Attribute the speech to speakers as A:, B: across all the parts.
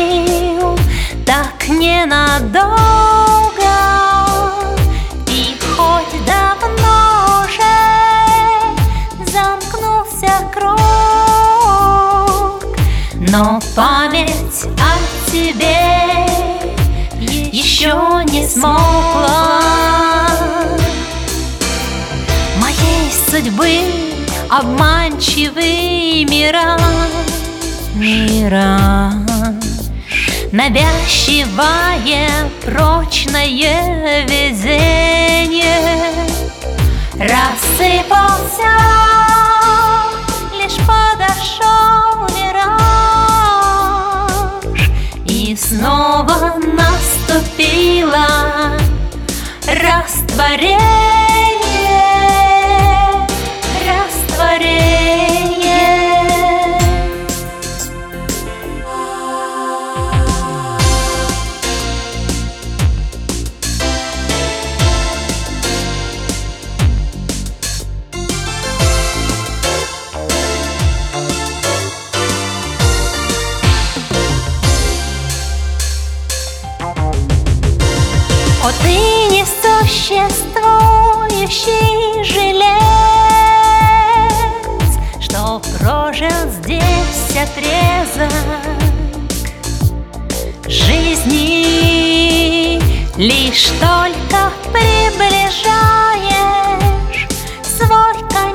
A: отпустил так ненадолго, и хоть давно уже замкнулся круг, но память о тебе еще не смолкла. Моей судьбы обманчивый мира, навязчивое прочное видение рассыпался, лишь подошел мираж, и снова наступило растворение. О, ты несуществующий жилец, что прожил здесь отрезок жизни, лишь только приближаешь свой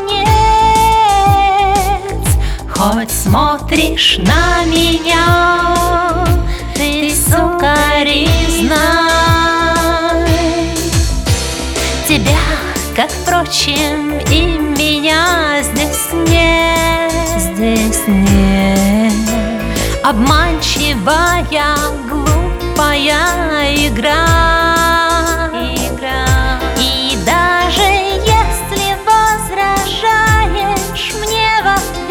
A: конец. Хоть смотришь на меня ты сукоризна, тебя, как, впрочем, и меня здесь нет. Обманчивая, глупая игра. И даже если возражаешь мне в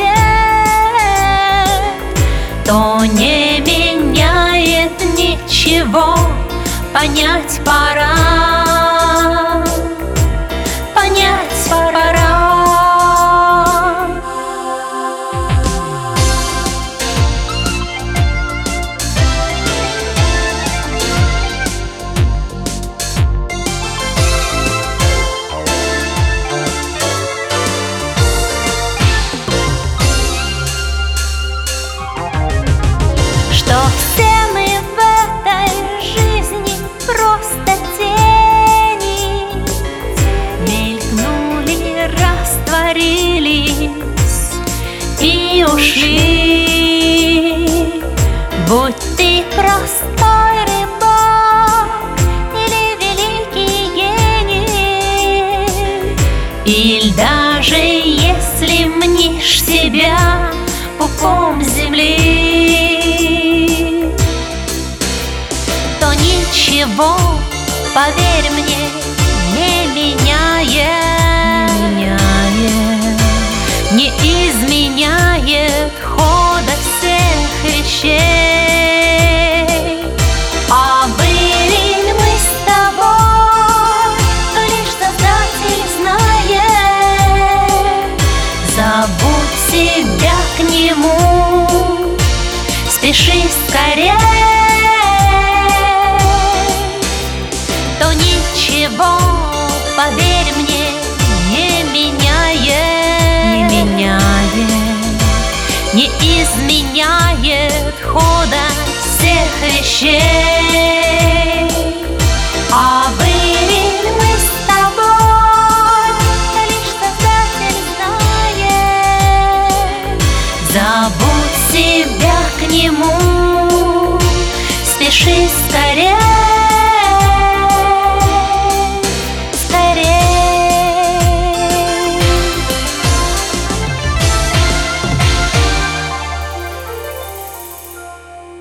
A: ответ, то не меняет ничего, понять пора. Что все мы в этой жизни просто тени, мелькнули, растворились и ушли. Будь ты простой рыбак или великий гений, или даже если мнишь себя пупом земли, то ничего, поверь мне, не изменяет хода всех вещей. А были мы с тобой, то лишь Создатель знает. Забудь себя к Нему, спеши скорее, то ничего, поверь мне, не изменяет хода всех вещей. А были мы с тобой, то лишь Создатель знает. Забудь себя к Нему, спеши скорее.